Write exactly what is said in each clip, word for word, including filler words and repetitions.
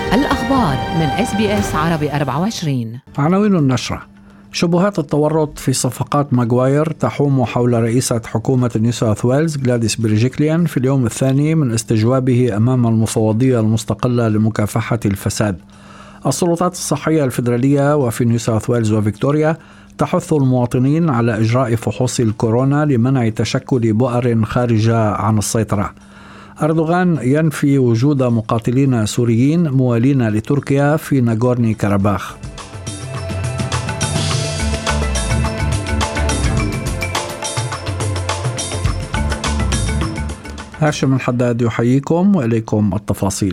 الأخبار من إس بي إس عربي أربعة وعشرين. عناوين النشرة: شبهات التورط في صفقات ماغواير تحوم حول رئيسة حكومة نيو ساوث ويلز غلاديس بريجيكليان في اليوم الثاني من استجوابه أمام المفوضية المستقلة لمكافحة الفساد. السلطات الصحية الفيدرالية وفي نيو ساوث ويلز وفيكتوريا تحث المواطنين على إجراء فحوص الكورونا لمنع تشكل بؤر خارجة عن السيطرة. أردوغان ينفي وجود مقاتلين سوريين موالين لتركيا في ناغورني كاراباخ. هاشم الحداد يحييكم وإليكم التفاصيل.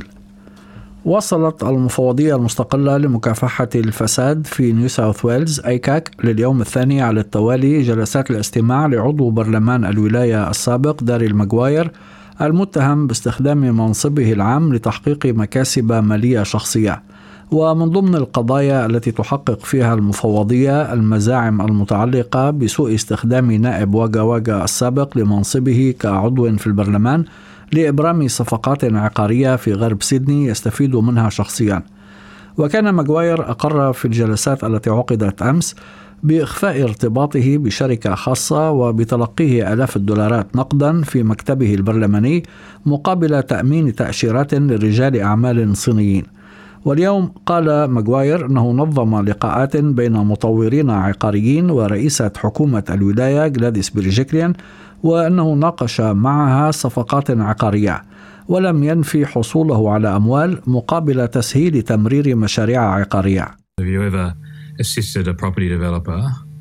وصلت المفوضية المستقلة لمكافحة الفساد في نيو ساوث ويلز أيكاك لليوم الثاني على التوالي جلسات الاستماع لعضو برلمان الولاية السابق داريل ماغواير المتهم باستخدام منصبه العام لتحقيق مكاسب مالية شخصية. ومن ضمن القضايا التي تحقق فيها المفوضية المزاعم المتعلقة بسوء استخدام نائب واغا واغا السابق لمنصبه كعضو في البرلمان لإبرام صفقات عقارية في غرب سيدني يستفيد منها شخصيا. وكان ماغواير أقر في الجلسات التي عقدت أمس بإخفاء ارتباطه بشركة خاصة وبتلقيه آلاف الدولارات نقدا في مكتبه البرلماني مقابل تأمين تأشيرات لرجال أعمال صينيين. واليوم قال ماغواير أنه نظم لقاءات بين مطورين عقاريين ورئيسة حكومة الولاية غلاديس بريجيكليان وأنه ناقش معها صفقات عقارية، ولم ينفي حصوله على أموال مقابل تسهيل تمرير مشاريع عقارية. Have you ever assisted a property developer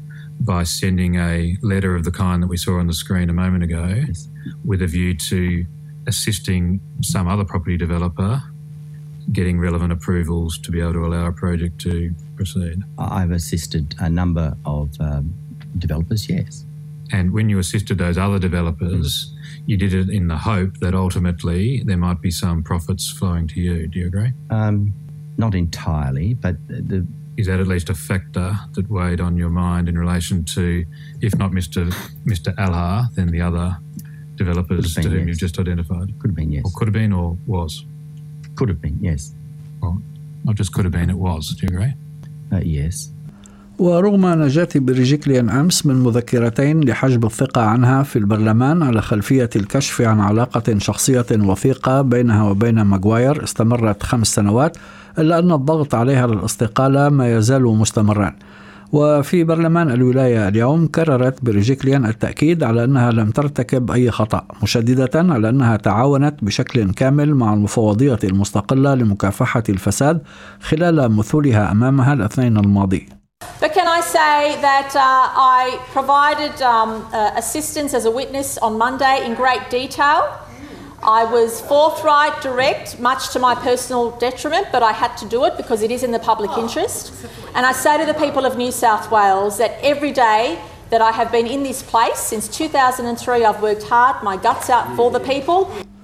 by sending a letter of the kind that we saw on the screen a moment ago yes. with a view to assisting some other property developer getting relevant approvals to be able to allow a project to proceed? I've assisted a number of um, developers, yes. And when you assisted those other developers, mm. you did it in the hope that ultimately there might be some profits flowing to you. Do you agree? Um, not entirely, but the... Is that at least a factor that weighed on your mind in relation to, if not Mister Mister Alhar, then the other developers been, to whom yes. you've just identified? Could have been, yes. Or could have been or was? Could have been, yes. Well, not just could have been, it was. Do you agree? Uh, yes. ورغم نجاة بريجيكليان أمس من مذكرتين لحجب الثقة عنها في البرلمان على خلفية الكشف عن علاقة شخصية وثيقة بينها وبين ماغواير استمرت خمس سنوات، إلا أن الضغط عليها للاستقالة ما يزال مستمرا. وفي برلمان الولاية اليوم كررت بريجيكليان التأكيد على أنها لم ترتكب أي خطأ، مشددة على أنها تعاونت بشكل كامل مع المفوضية المستقلة لمكافحة الفساد خلال مثولها أمامها الاثنين الماضي. But can I say that uh, I provided um, uh, assistance as a witness on Monday in great detail. I was forthright, direct, much to my personal detriment, but I had to do it because it is in the public interest. And I say to the people of New South Wales that every day that I have been in this place, since two thousand three, I've worked hard, my guts out for the people.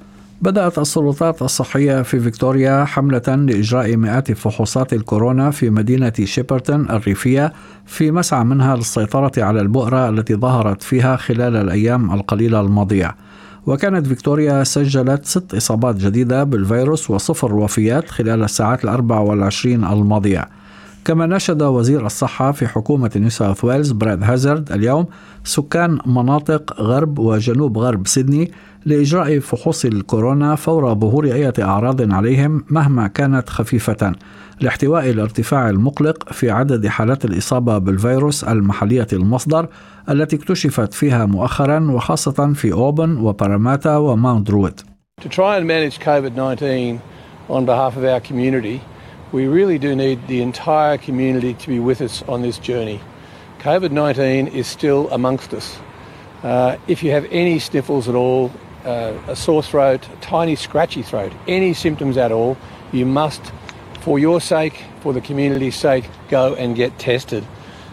بدأت السلطات الصحية في فيكتوريا حملة لإجراء مئات فحوصات الكورونا في مدينة شيبرتون الريفية في مسعى منها للسيطرة على البؤرة التي ظهرت فيها خلال الأيام القليلة الماضية. وكانت فيكتوريا سجلت ست إصابات جديدة بالفيروس وصفر وفيات خلال الساعات الأربع والعشرين الماضية. كما نشد وزير الصحة في حكومة نيو ساوث ويلز براد هازارد اليوم سكان مناطق غرب وجنوب غرب سيدني لإجراء فحوص الكورونا فور ظهور أي أعراض عليهم مهما كانت خفيفة، لاحتواء الارتفاع المقلق في عدد حالات الإصابة بالفيروس المحلية المصدر التي اكتشفت فيها مؤخرا وخاصة في أوبن وباراماتا وماونت درويد. To try and manage COVID nineteen on behalf of our community, we really do need the entire community to be with us on this journey. COVID nineteen is still amongst us. Uh, if you have any sniffles at all, uh, a sore throat, a tiny scratchy throat, any symptoms at all, you must, for your sake, for the community's sake, go and get tested.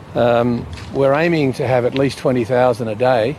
Um, we're aiming to have at least twenty thousand a day.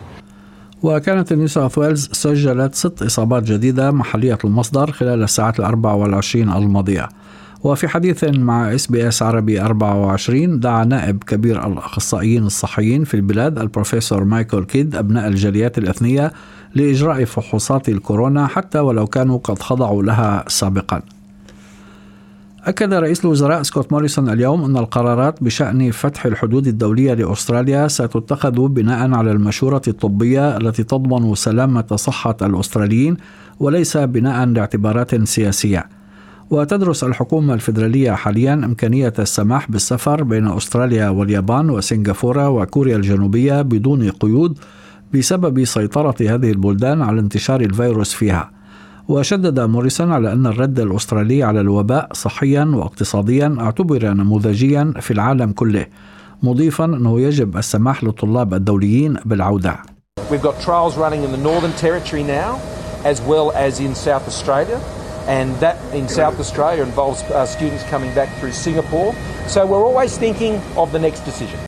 وكانت نيو ساوث ويلز سجلت ست إصابات جديدة محلية المصدر خلال الساعات الأربع والعشرين الماضية. وفي حديث مع إس بي إس عربي أربعة وعشرين دعا نائب كبير الأخصائيين الصحيين في البلاد البروفيسور مايكل كيد أبناء الجاليات الإثنية لإجراء فحوصات الكورونا حتى ولو كانوا قد خضعوا لها سابقا. أكد رئيس الوزراء سكوت موريسون اليوم أن القرارات بشأن فتح الحدود الدولية لأستراليا ستتخذ بناء على المشورة الطبية التي تضمن سلامة صحة الأستراليين وليس بناء لاعتبارات سياسية. وتدرس الحكومة الفيدرالية حاليا إمكانية السماح بالسفر بين أستراليا واليابان وسنغافورة وكوريا الجنوبية بدون قيود بسبب سيطرة هذه البلدان على انتشار الفيروس فيها. وشدد موريسون على أن الرد الأسترالي على الوباء صحيا واقتصاديا اعتبر نموذجيا في العالم كله، مضيفا أنه يجب السماح للطلاب الدوليين بالعودة. We've got trials running in the Northern Territory now as well as in South Australia, and that in South Australia involves uh, students coming back through Singapore. So we're always thinking of the next decision.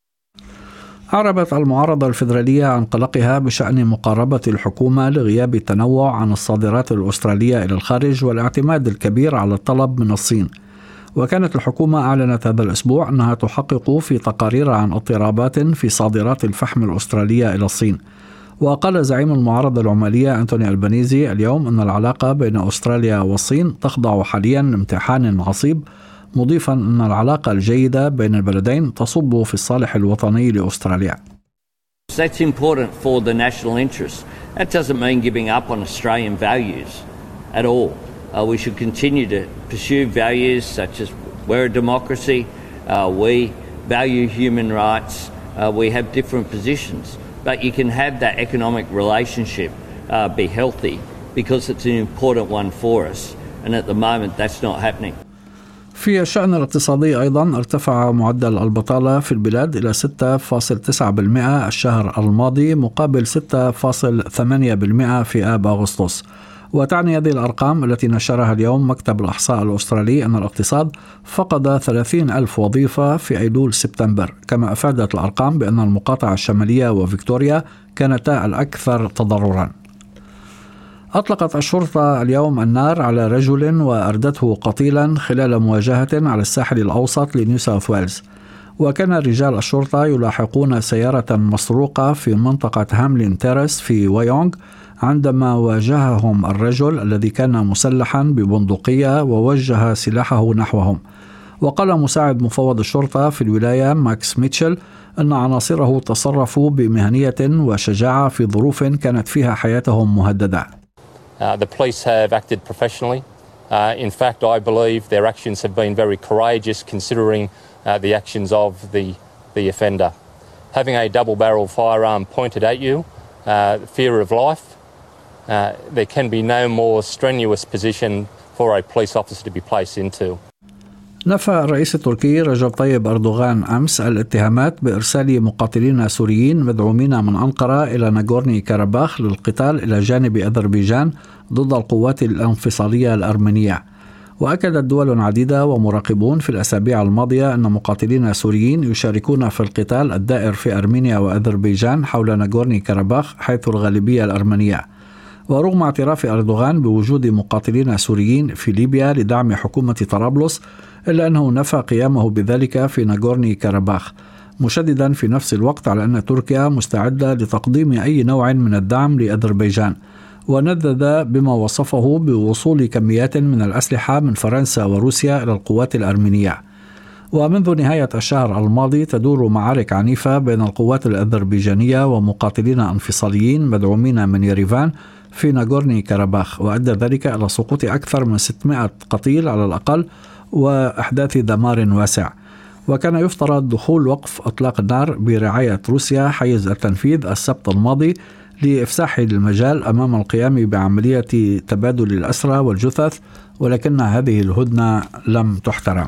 أعربت المعارضة الفيدرالية عن قلقها بشأن مقاربة الحكومة لغياب التنوع عن الصادرات الأسترالية إلى الخارج والاعتماد الكبير على الطلب من الصين. وكانت الحكومة أعلنت هذا الأسبوع أنها تحقق في تقارير عن اضطرابات في صادرات الفحم الأسترالية إلى الصين. وقال زعيم المعارضة العمالية أنتوني ألبانيزي اليوم أن العلاقة بين أستراليا والصين تخضع حاليا لامتحان عصيب، مضيفا أن العلاقة الجيدة بين البلدين تصب في الصالح الوطني لأستراليا. That's important for the national interest. That doesn't mean giving up on Australian values at all. Uh, we should continue to pursue values such as we're a democracy, uh, we value human rights, uh, we have different positions, but you can have that economic relationship uh, be healthy because it's an important one for us, and at the moment that's not happening. في الشأن الاقتصادي أيضا ارتفع معدل البطالة في البلاد إلى ستة فاصلة تسعة بالمئة الشهر الماضي مقابل ستة فاصلة ثمانية بالمئة في آب أغسطس. وتعني هذه الأرقام التي نشرها اليوم مكتب الإحصاء الأسترالي أن الاقتصاد فقد ثلاثين ألف وظيفة في أيلول سبتمبر، كما أفادت الأرقام بأن المقاطعة الشمالية وفيكتوريا كانتا الأكثر تضررا. أطلقت الشرطة اليوم النار على رجل وأردته قتيلا خلال مواجهة على الساحل الأوسط لنيو ساوث ويلز. وكان رجال الشرطة يلاحقون سيارة مسروقة في منطقة هاملين تيرس في وايونغ عندما واجههم الرجل الذي كان مسلحا ببندقية ووجه سلاحه نحوهم. وقال مساعد مفوض الشرطة في الولاية ماكس ميتشل أن عناصره تصرفوا بمهنية وشجاعة في ظروف كانت فيها حياتهم مهددة. Uh, the police have acted professionally. Uh, in fact, I believe their actions have been very courageous considering uh, the actions of the, the offender. Having a double-barrel firearm pointed at you, uh, fear of life, uh, there can be no more strenuous position for a police officer to be placed into. نفى الرئيس التركي رجب طيب أردوغان أمس الاتهامات بإرسال مقاتلين سوريين مدعومين من أنقرة إلى ناغورني كاراباخ للقتال إلى جانب أذربيجان ضد القوات الانفصالية الأرمنية. وأكدت دول عديدة ومراقبون في الأسابيع الماضية أن مقاتلين سوريين يشاركون في القتال الدائر في أرمينيا وأذربيجان حول ناغورني كاراباخ حيث الغالبية الأرمنية. ورغم اعتراف أردوغان بوجود مقاتلين سوريين في ليبيا لدعم حكومة طرابلس، إلا أنه نفى قيامه بذلك في ناغورني كاراباخ، مشددا في نفس الوقت على أن تركيا مستعدة لتقديم أي نوع من الدعم لأذربيجان. وندد بما وصفه بوصول كميات من الأسلحة من فرنسا وروسيا إلى القوات الأرمينية. ومنذ نهاية الشهر الماضي تدور معارك عنيفة بين القوات الأذربيجانية ومقاتلين انفصاليين مدعومين من يريفان في ناغورني كاراباخ، وأدى ذلك إلى سقوط أكثر من ستمائة قتيل على الأقل وأحداث دمار واسع. وكان يفترض دخول وقف إطلاق النار برعاية روسيا حيز التنفيذ السبت الماضي لإفساح المجال أمام القيام بعملية تبادل الأسرى والجثث، ولكن هذه الهدنة لم تحترم.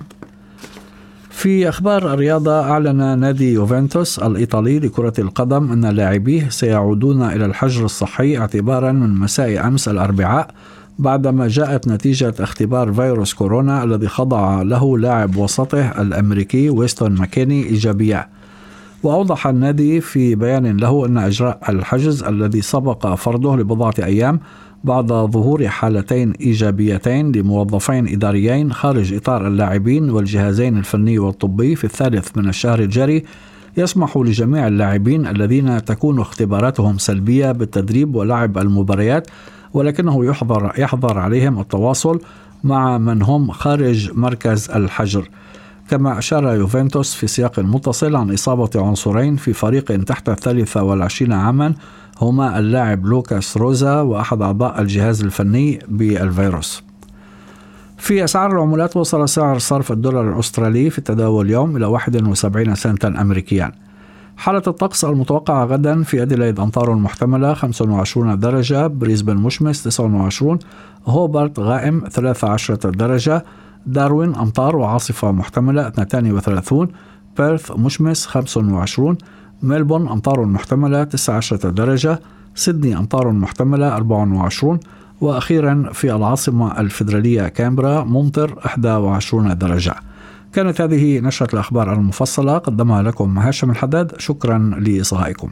في أخبار الرياضة، أعلن نادي يوفنتوس الإيطالي لكرة القدم أن لاعبيه سيعودون إلى الحجر الصحي اعتبارا من مساء أمس الأربعاء بعدما جاءت نتيجة اختبار فيروس كورونا الذي خضع له لاعب وسطه الأمريكي ويستون ماكيني إيجابية. وأوضح النادي في بيان له أن إجراء الحجز الذي سبق فرضه لبضعة أيام بعد ظهور حالتين إيجابيتين لموظفين إداريين خارج إطار اللاعبين والجهازين الفني والطبي في الثالث من الشهر الجاري يسمح لجميع اللاعبين الذين تكون اختباراتهم سلبية بالتدريب ولعب المباريات، ولكنه يحظر, يحظر عليهم التواصل مع من هم خارج مركز الحجر. كما أشار يوفنتوس في سياق متصل عن إصابة عنصرين في فريق تحت الثالثة والعشرين عاما، هما اللاعب لوكاس روزا وأحد أعضاء الجهاز الفني بالفيروس. في أسعار العملات، وصل سعر صرف الدولار الأسترالي في التداول اليوم إلى واحد وسبعين سنتا أمريكيا. حالة الطقس المتوقعة غدا: في أديلايد أمطار محتملة خمسة وعشرين درجة، بريسبن مشمس تسعة وعشرين، هوبارت غائم ثلاثة عشر درجة، داروين أمطار وعاصفة محتملة اثنين وثلاثين، بيرث مشمس خمسة وعشرين، ميلبورن أمطار محتملة تسعة عشر درجة، سيدني أمطار محتملة أربعة وعشرين، وأخيرا في العاصمة الفيدرالية كامبرا ممطر إحدى وعشرين درجة. كانت هذه نشرة الأخبار المفصلة، قدمها لكم هاشم الحداد. شكرا لإصغائكم.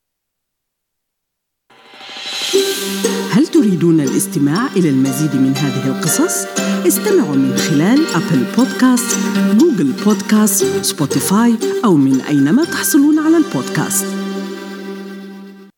هل تريدون الاستماع إلى المزيد من هذه القصص؟ استمعوا من خلال أبل بودكاست، جوجل بودكاست، سبوتيفاي، أو من أينما تحصلون على البودكاست.